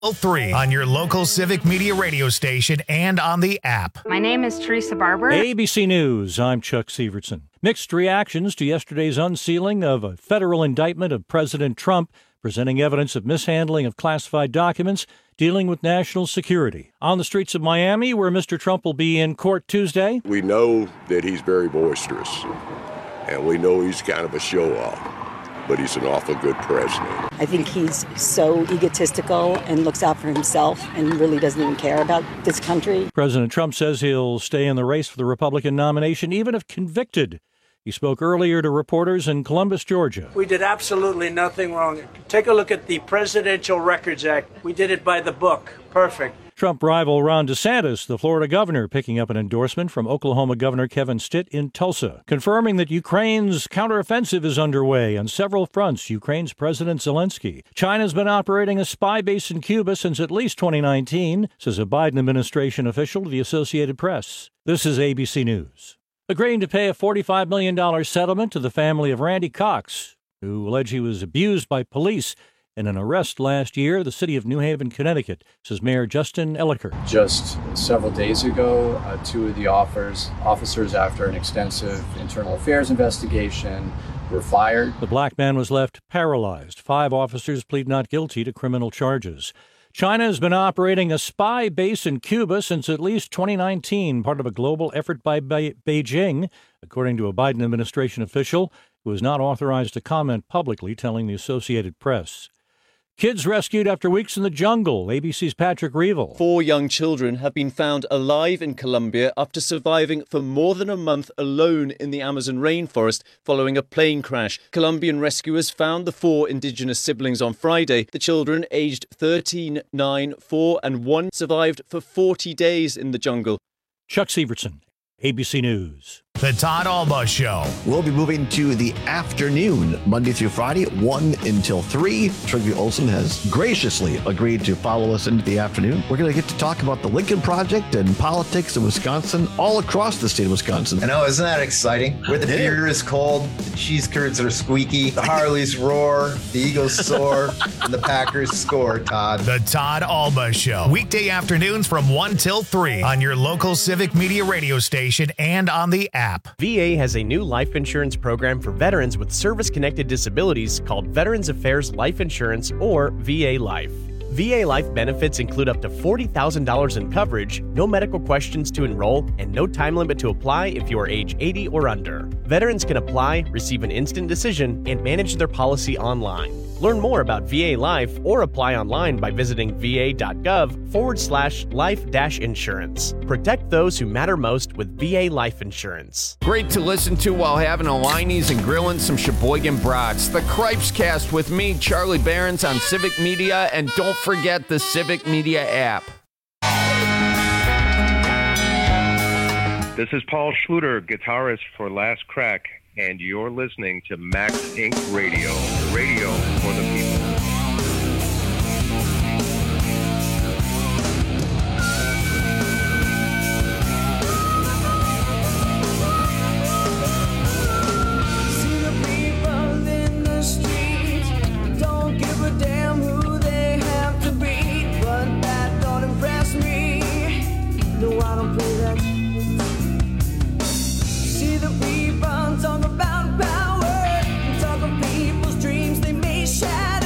3 on your local Civic Media radio station and on the app. My name is Teresa Barber. ABC News, I'm Chuck Severson. Mixed reactions to yesterday's unsealing of a federal indictment of President Trump, presenting evidence of mishandling of classified documents dealing with national security. On the streets of Miami, where Mr. Trump will be in court Tuesday. We know that he's very boisterous, and we know he's kind of a show-off. But he's an awful good president. I think he's so egotistical and looks out for himself and really doesn't even care about this country. President Trump says he'll stay in the race for the Republican nomination, even if convicted. He spoke earlier to reporters in Columbus, Georgia. We did absolutely nothing wrong. Take a look at the Presidential Records Act. We did it by the book. Perfect. Trump rival Ron DeSantis, the Florida governor, picking up an endorsement from Oklahoma Governor Kevin Stitt in Tulsa, confirming that Ukraine's counteroffensive is underway on several fronts. Ukraine's President Zelensky. China's been operating a spy base in Cuba since at least 2019, says a Biden administration official to the Associated Press. This is ABC News. Agreeing to pay a $45 million settlement to the family of Randy Cox, who allege he was abused by police in an arrest last year, the city of New Haven, Connecticut, says Mayor Justin Elliker. Just several days ago, two of the officers, after an extensive internal affairs investigation, were fired. The black man was left paralyzed. 5 officers plead not guilty to criminal charges. China has been operating a spy base in Cuba since at least 2019, part of a global effort by Beijing, according to a Biden administration official who is not authorized to comment publicly, telling the Associated Press. Kids rescued after weeks in the jungle. ABC's Patrick Reevell. 4 young children have been found alive in Colombia after surviving for more than a month alone in the Amazon rainforest following a plane crash. Colombian rescuers found the 4 indigenous siblings on Friday. The children, aged 13, 9, 4 and 1, survived for 40 days in the jungle. Chuck Severson, ABC News. The Todd Alba Show. We'll be moving to the afternoon, Monday through Friday, 1 until 3. Trigby Olson has graciously agreed to follow us into the afternoon. We're going to get to talk about the Lincoln Project and politics in Wisconsin, all across the state of Wisconsin. I know, isn't that exciting? Where the beer is cold, the cheese curds are squeaky, the Harleys roar, the Eagles soar, and the Packers score, Todd. The Todd Alba Show. Weekday afternoons from 1 till 3 on your local Civic Media radio station and on the app. VA has a new life insurance program for veterans with service-connected disabilities called Veterans Affairs Life Insurance, or VA Life. VA Life benefits include up to $40,000 in coverage, no medical questions to enroll, and no time limit to apply if you are age 80 or under. Veterans can apply, receive an instant decision, and manage their policy online. Learn more about VA Life or apply online by visiting va.gov/life-insurance. Protect those who matter most with VA Life Insurance. Great to listen to while having a Liney's and grilling some Sheboygan brats. The Cripes Cast with me, Charlie Behrens, on Civic Media, and don't forget the Civic Media app. This is Paul Schluter, guitarist for Last Crack, and you're listening to Max Inc. Radio, radio for the people. See the people in the street, don't give a damn who they have to be, but that don't impress me. No, I don't play that. See the people talk about power, talk of people's dreams they may shatter.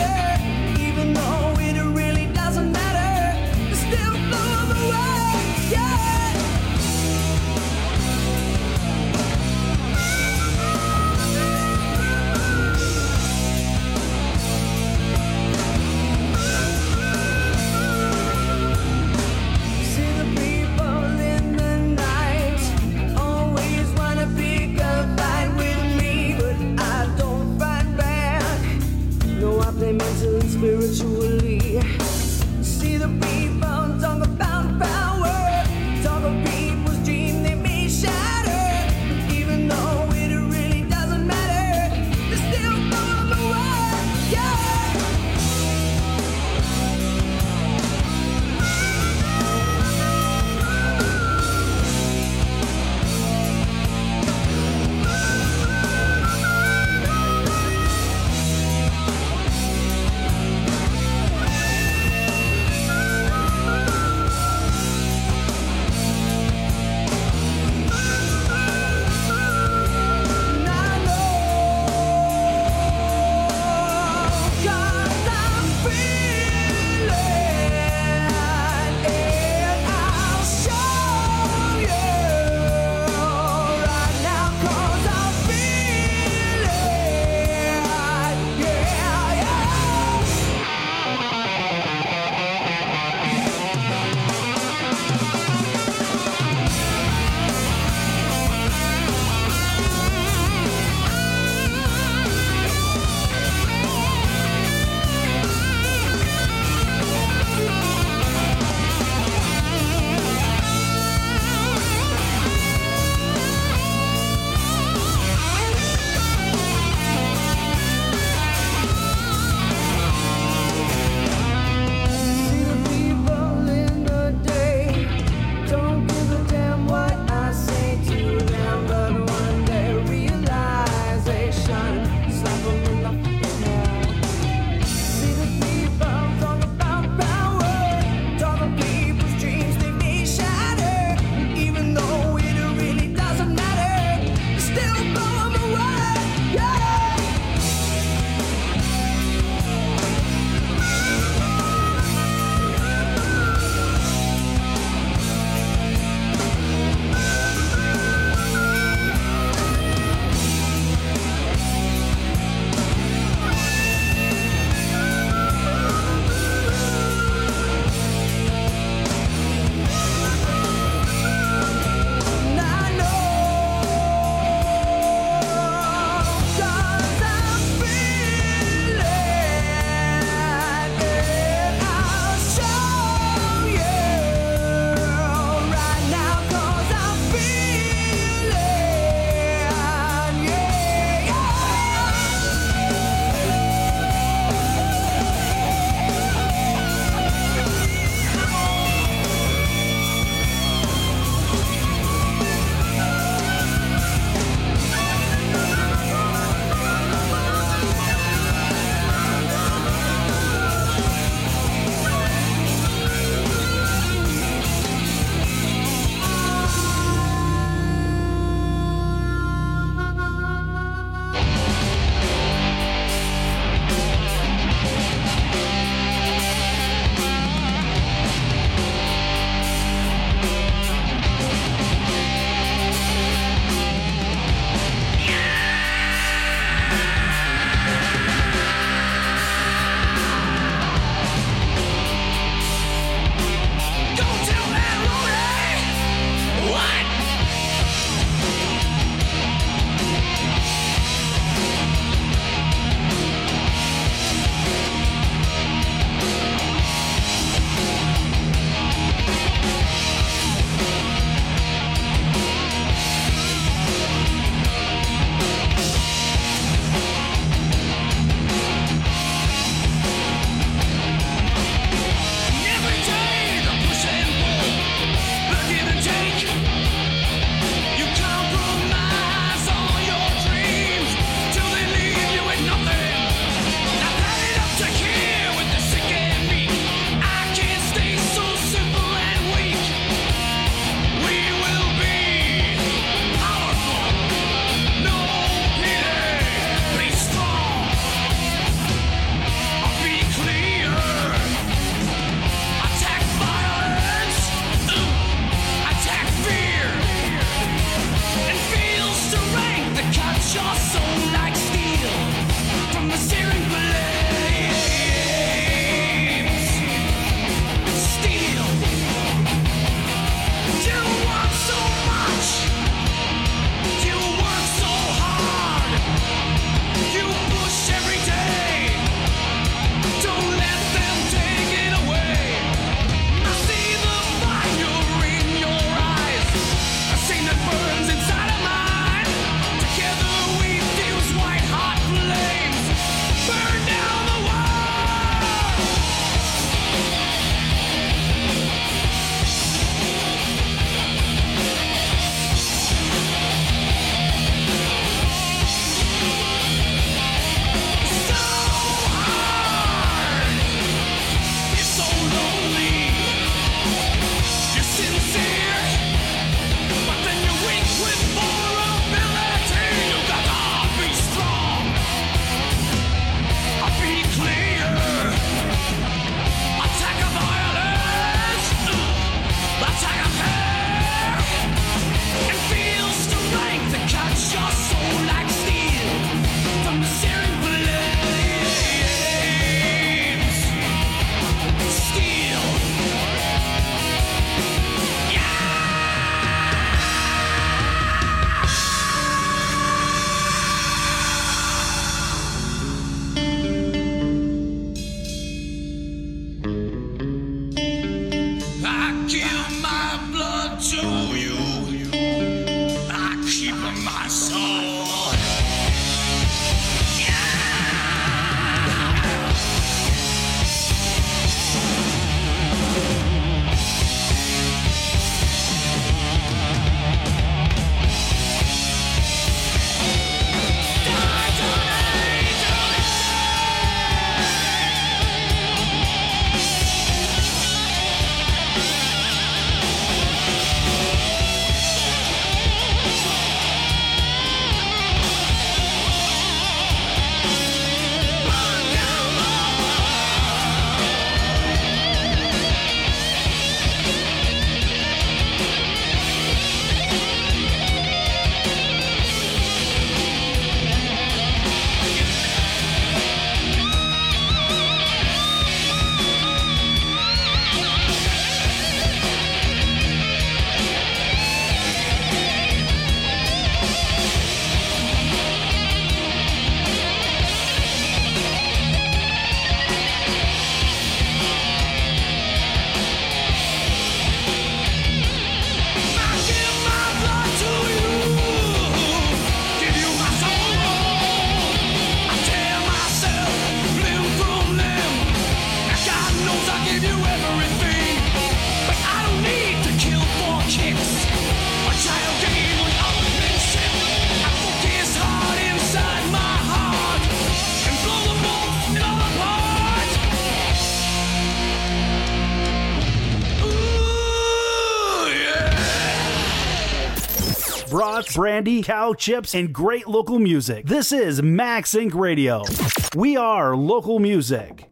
brats, brandy, cow chips, and great local music. This is Max Inc. Radio. We are local music.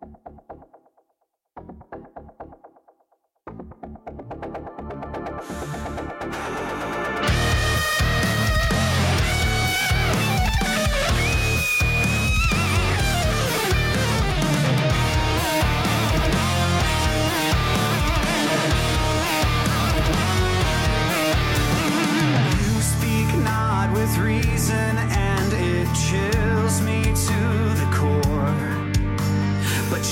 With reason, and it chills me to the core. But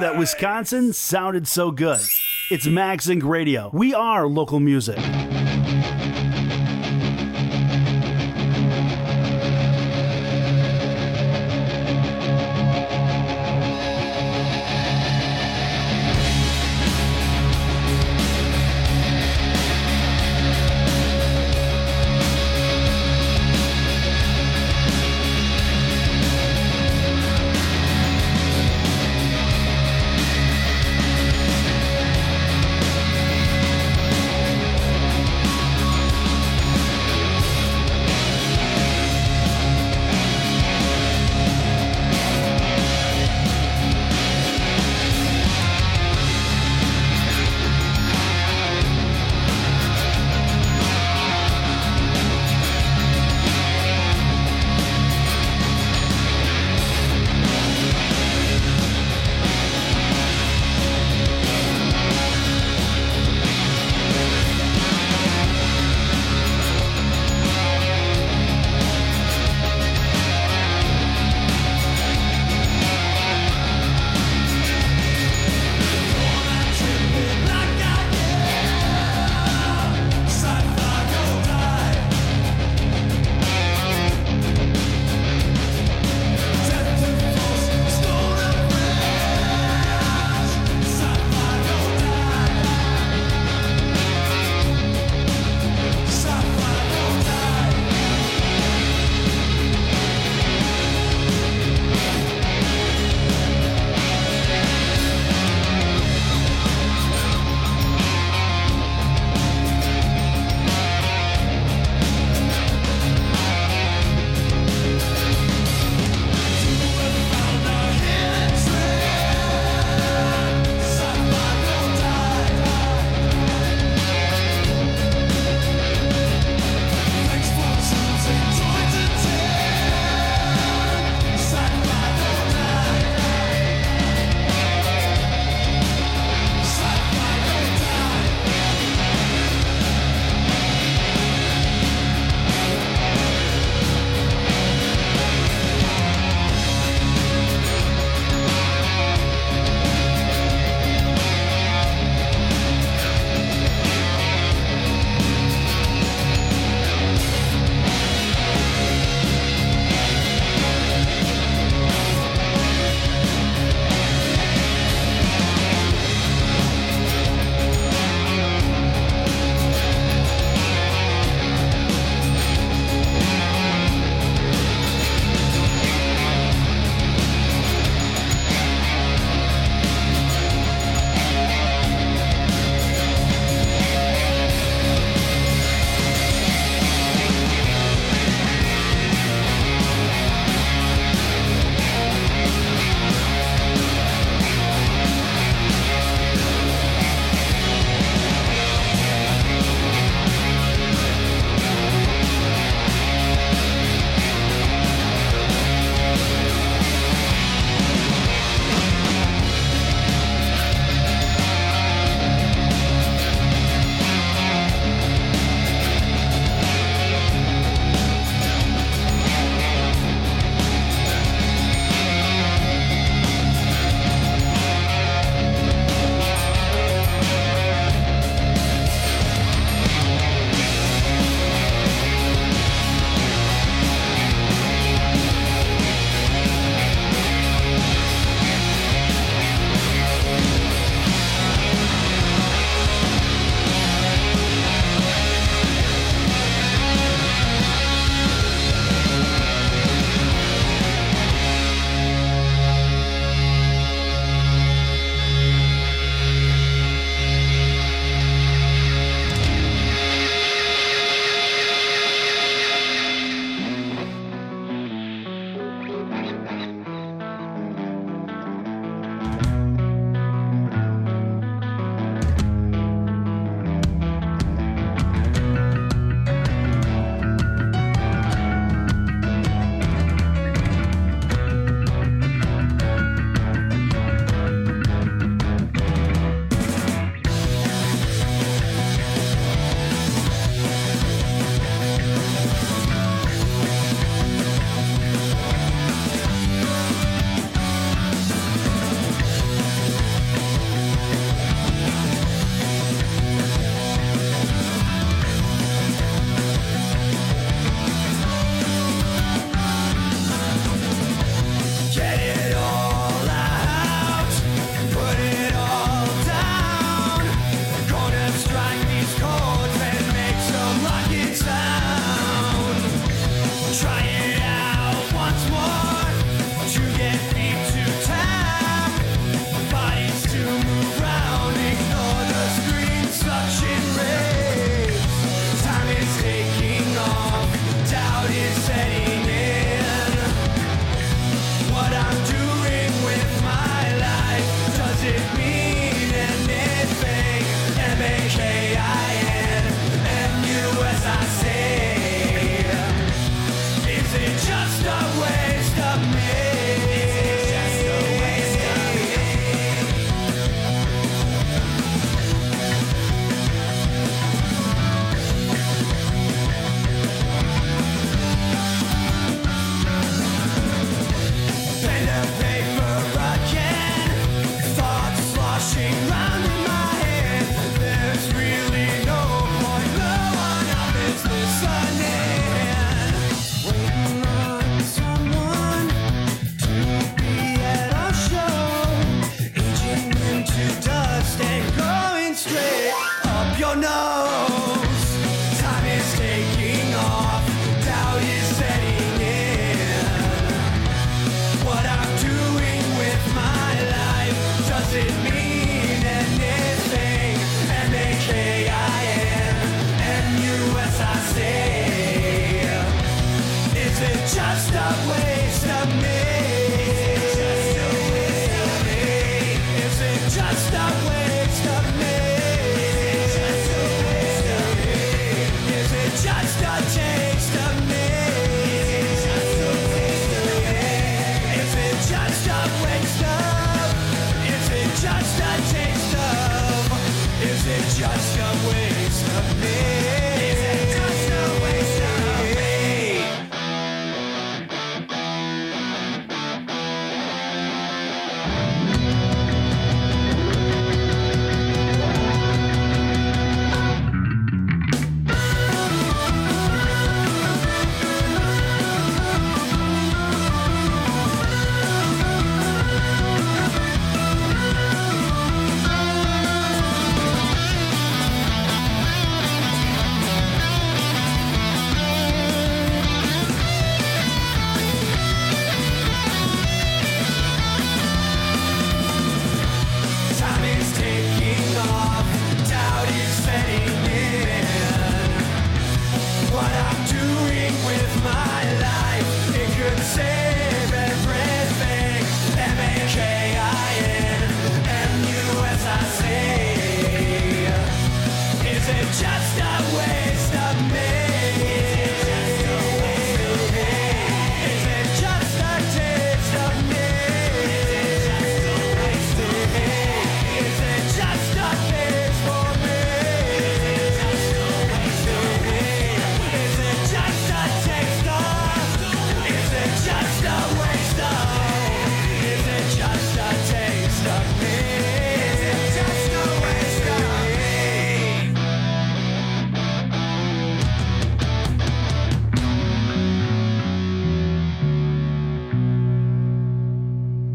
that Wisconsin sounded so good. It's Max Inc. Radio. We are local music.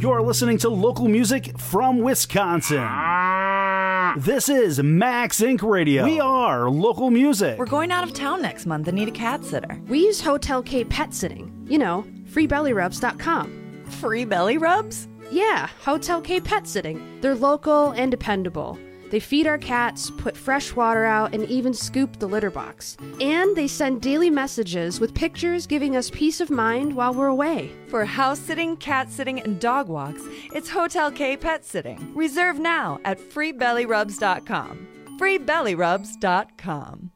You're listening to local music from Wisconsin. This is Max Inc. Radio. We are local music. We're going out of town next month and need a cat sitter. We use Hotel K Pet Sitting. You know, freebellyrubs.com. Free belly rubs? Yeah, Hotel K Pet Sitting. They're local and dependable. They feed our cats, put fresh water out, and even scoop the litter box. And they send daily messages with pictures giving us peace of mind while we're away. For house sitting, cat sitting, and dog walks, it's Hotel K Pet Sitting. Reserve now at freebellyrubs.com. freebellyrubs.com.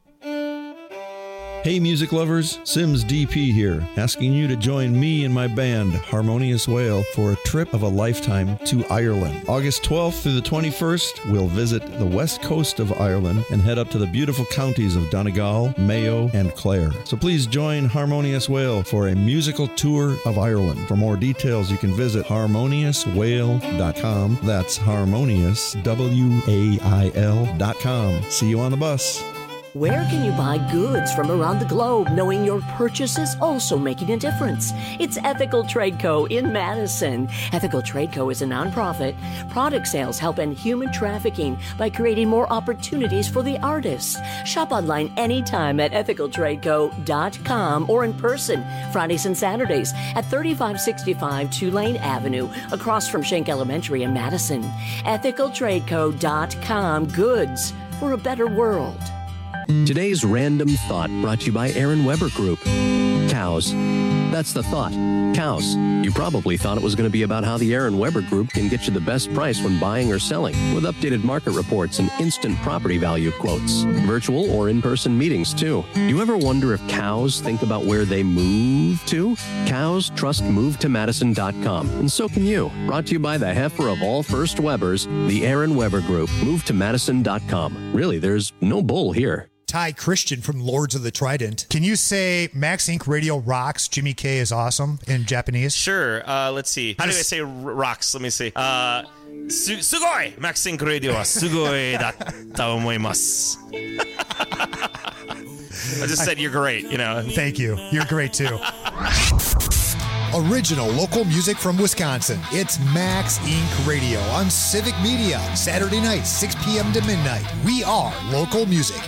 Hey music lovers, Sims DP here, asking you to join me and my band, Harmonious Whale, for a trip of a lifetime to Ireland. August 12th through the 21st, we'll visit the west coast of Ireland and head up to the beautiful counties of Donegal, Mayo, and Clare. So please join Harmonious Whale for a musical tour of Ireland. For more details, you can visit harmoniouswhale.com. That's harmonious, WAIL.com. See you on the bus. Where can you buy goods from around the globe knowing your purchase is also making a difference? It's Ethical Trade Co. in Madison. Ethical Trade Co. is a nonprofit. Product sales help end human trafficking by creating more opportunities for the artists. Shop online anytime at ethicaltradeco.com or in person Fridays and Saturdays at 3565 Tulane Avenue across from Schenck Elementary in Madison. ethicaltradeco.com. Goods for a better world. Today's Random Thought brought to you by Aaron Weber Group. Cows. That's the thought. Cows. You probably thought it was going to be about how the Aaron Weber Group can get you the best price when buying or selling, with updated market reports and instant property value quotes. Virtual or in-person meetings, too. Do you ever wonder if cows think about where they move to? Cows trust MoveToMadison.com, and so can you. Brought to you by the heifer of all first Webers, the Aaron Weber Group. MoveToMadison.com. Really, there's no bull here. Ty Christian from Lords of the Trident. Can you say Max Inc. Radio rocks, Jimmy K is awesome in Japanese? Sure. Let's see. How do I say rocks? Let me see. Sugoi! Max Inc. Radio wa sugoi datta omoimasu. I just said you're great, you know. Thank you. You're great too. Original local music from Wisconsin. It's Max Inc. Radio on Civic Media. Saturday night, 6 p.m. to midnight. We are local music.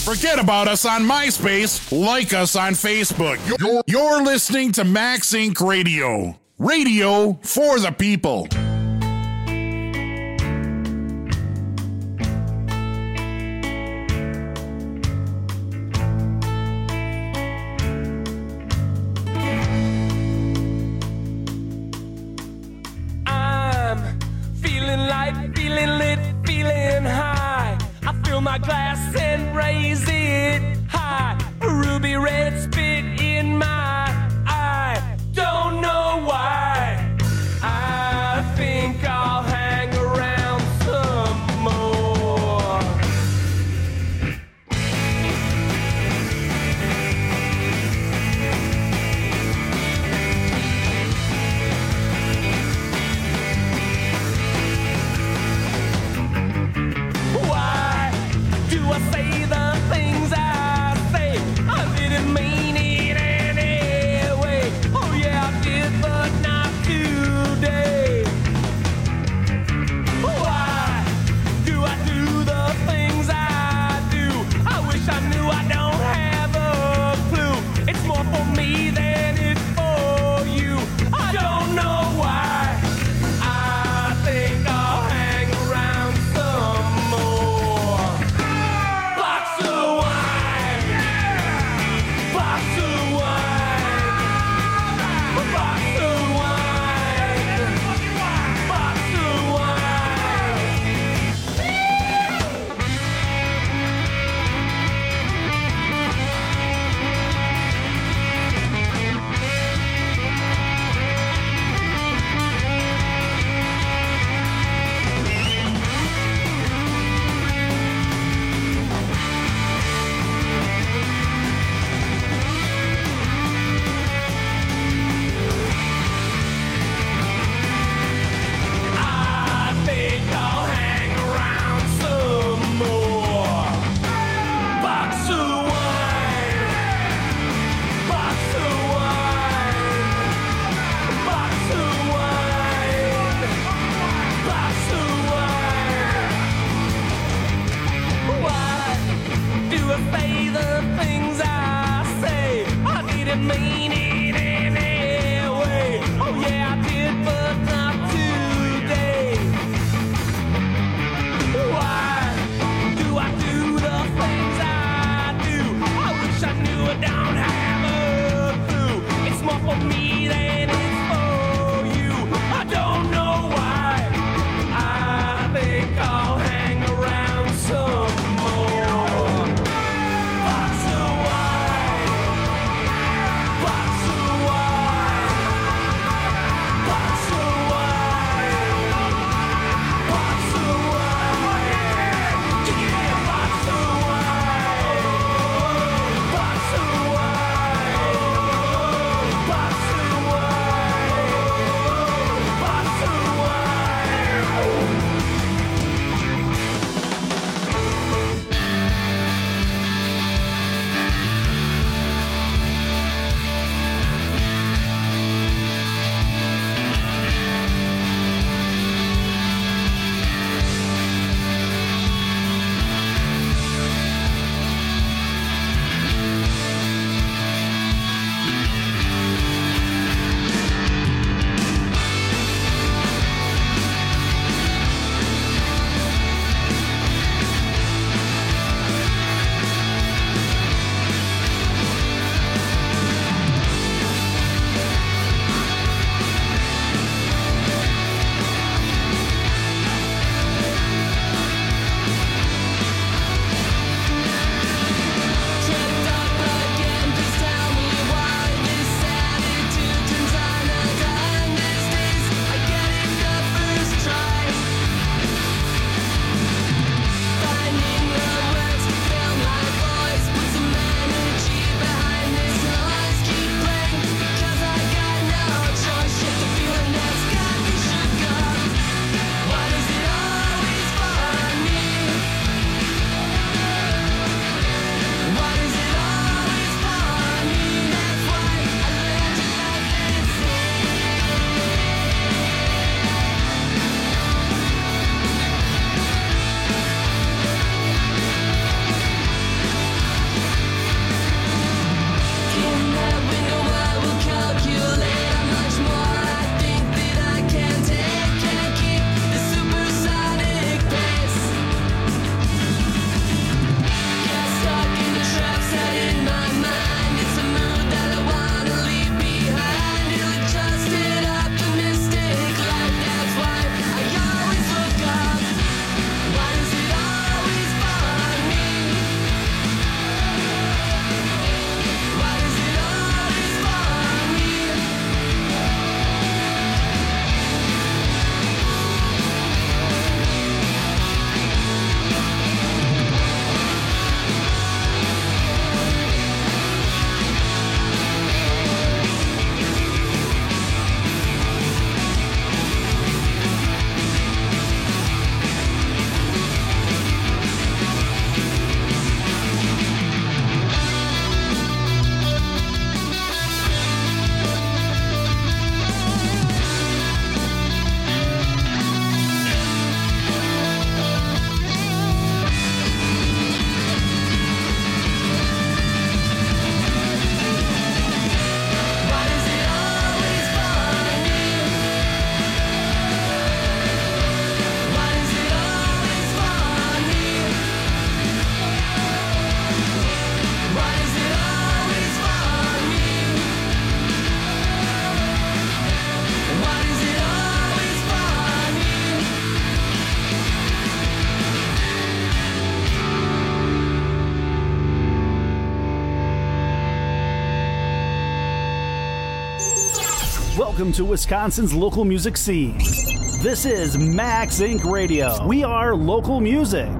Forget about us on MySpace. Like us on Facebook. You're listening to Max Inc. Radio. Radio for the people. I'm feeling light, feeling lit, feeling high. I fill my glass and raise it high. A ruby red spit in my eye. Don't know why. I think I'll hang around some more. Why do I say the things I say? I didn't mean it anyway. Oh yeah, I did, but not today. Why do I do the things I do? I wish I knew, I don't have a clue. It's more for me than it's for you. I don't know why. I think I'll hang around some more. Box of wine. Box of wine. Box of wine. Box of I think I'll hang around some more. Box of wine. Box of wine. Box of wine. Box of wine. Why do I say the things I say? I didn't mean it anyway. Oh yeah, I did, but not today. Why do I do the things I do? I wish I knew, I don't have a clue. It's more for me than it's for you. I don't know why. I think I'll hang around some more. Box of wine. Box Welcome to Wisconsin's local music scene. This is Max Inc. Radio. We are local music.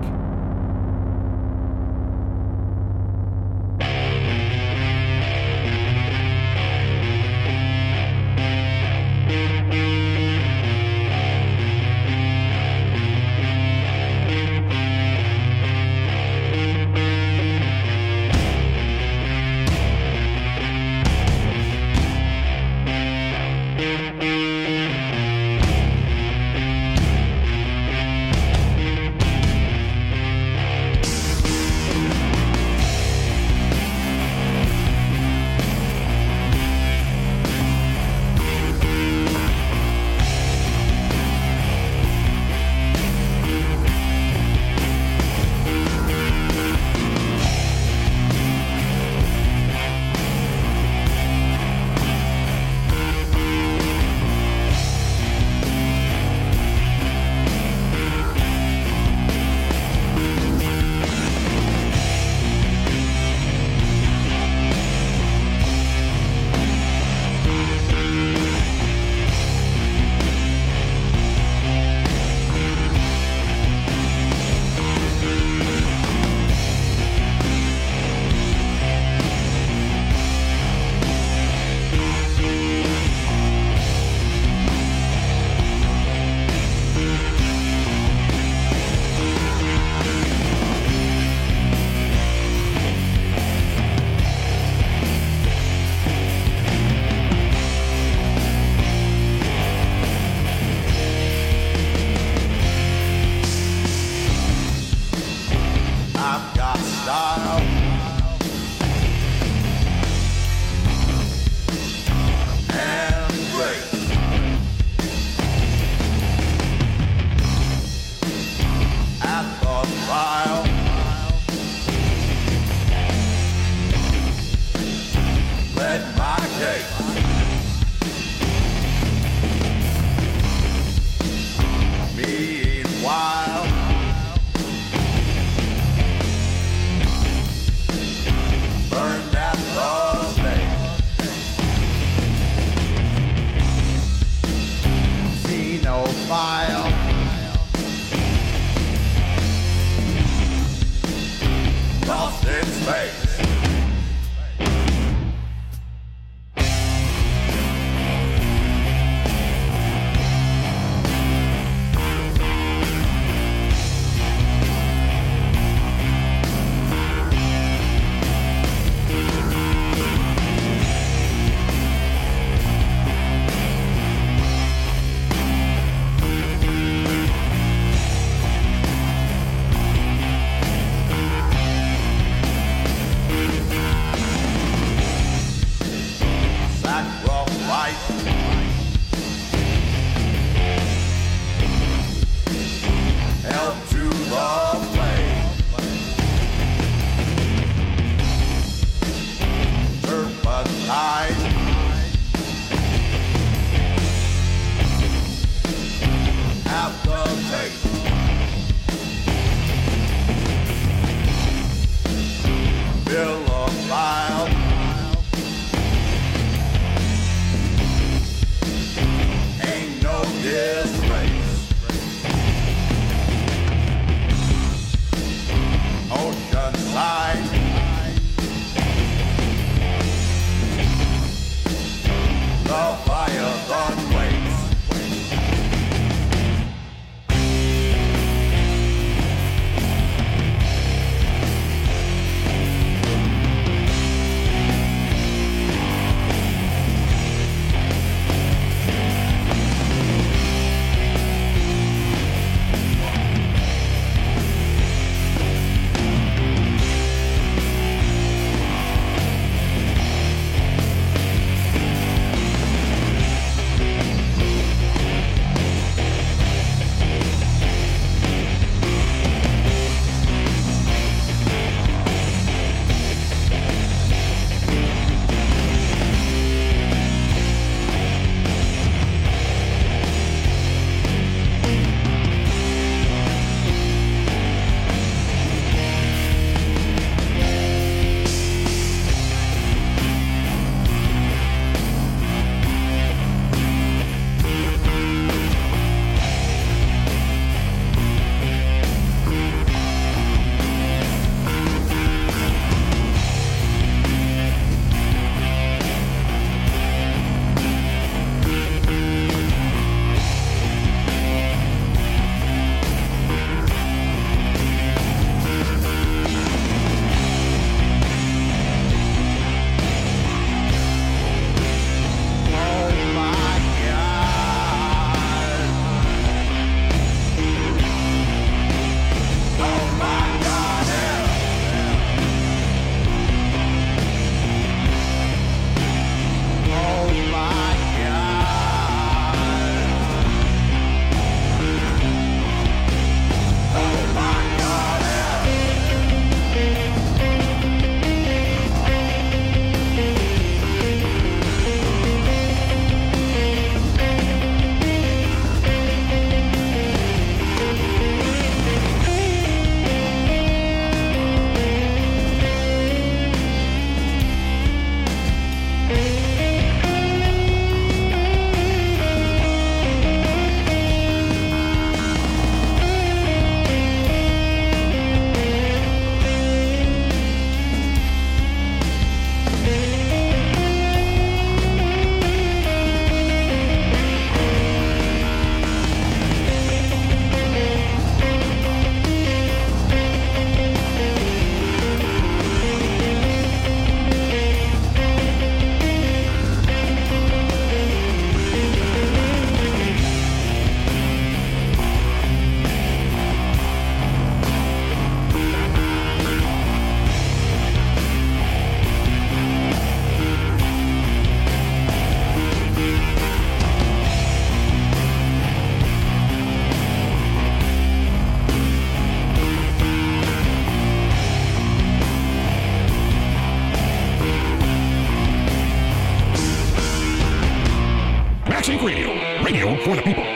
for the people.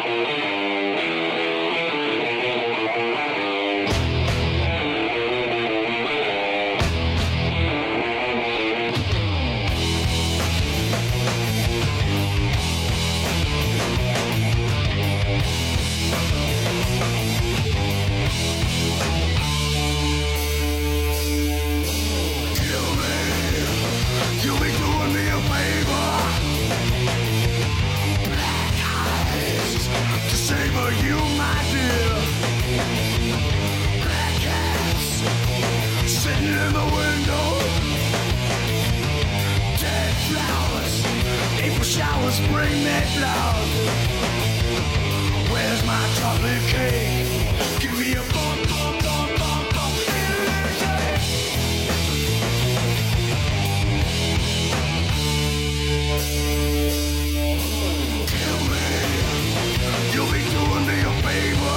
Showers bring me flowers. Where's my chocolate cake? Give me a bump, bump, bump, bump, bump. Kill me. You'll be doing me a favor.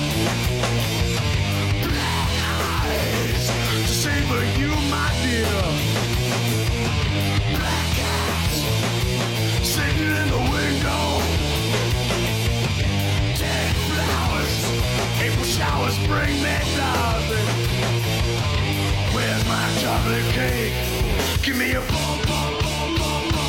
Black eyes to savor you, my dear. Black cats sitting in the window. Dead flowers. April showers bring me flowers. Where's my chocolate cake? Give me a bump, bump, bump, bump, bump.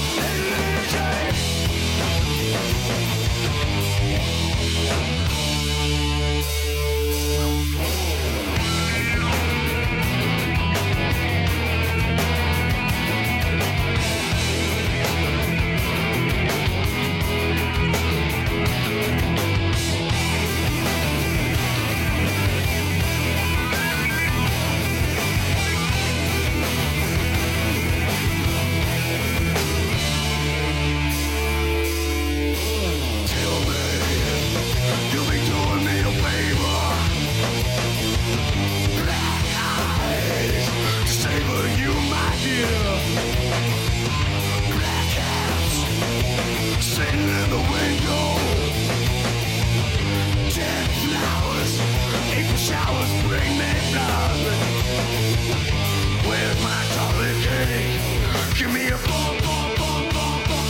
Give me a bump, bump, bump, bump, bump.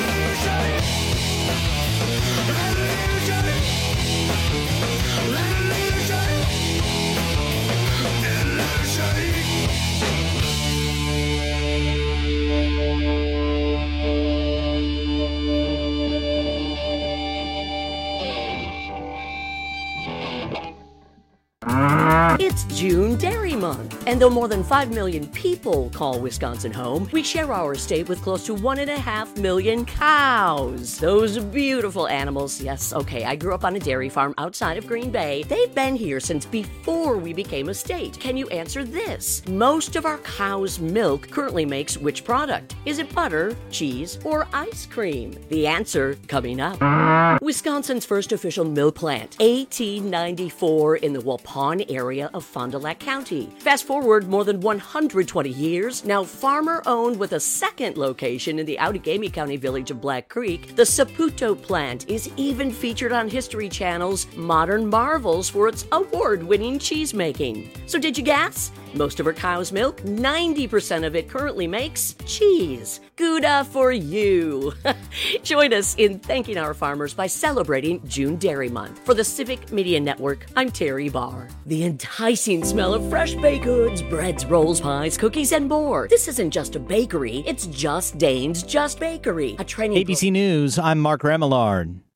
It's June Dairy Month, and though more than 5 million people call Wisconsin home, we share our state with close to 1.5 million cows. Those beautiful animals. Yes, okay, I grew up on a dairy farm outside of Green Bay. They've been here since before we became a state. Can you answer this? Most of our cow's milk currently makes which product? Is it butter, cheese, or ice cream? The answer coming up. Wisconsin's first official milk plant, 1894, in the Waupun area of Fond du Lac County. Fast forward more than 120 years, now farmer-owned with a second location in the Outagamie County village of Black Creek, the Saputo plant is even featured on History Channel's Modern Marvels for its award-winning cheese-making. So did you guess? Most of our cow's milk, 90% of it currently makes cheese. Gouda for you. Join us in thanking our farmers by celebrating June Dairy Month. For the Civic Media Network, I'm Terry Barr. The enticing smell of fresh baked goods, breads, rolls, pies, cookies, and more. This isn't just a bakery, it's Just Dane's Just Bakery. A training ABC News, I'm Mark Remillard.